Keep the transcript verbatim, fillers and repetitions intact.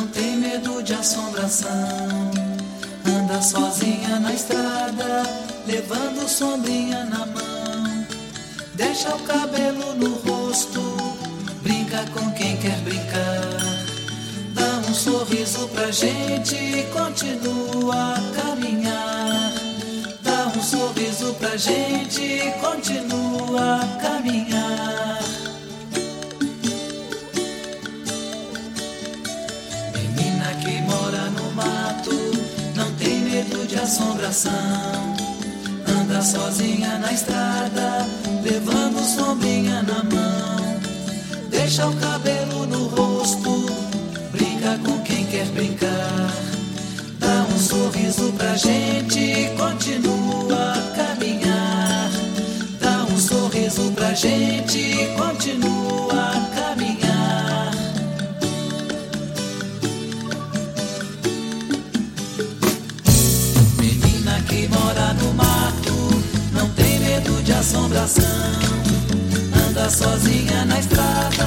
não tem medo de assombração. Anda sozinha na estrada, levando sombrinha na mão. Deixa o cabelo no rosto, brinca com quem quer brincar. Dá um sorriso pra gente e continua a caminhar. Dá um sorriso pra gente e continua a caminhar. Menina que mora no mato, não tem medo de assombração. Anda sozinha na estrada, levando sombrinha na mão. Deixa o cabelo no rosto, brinca com quem quer brincar. Dá um sorriso pra gente e continua a caminhar. Dá um sorriso pra gente e continua a caminhar. Menina que mora no mato, não tem medo de assombração. Anda sozinha na estrada,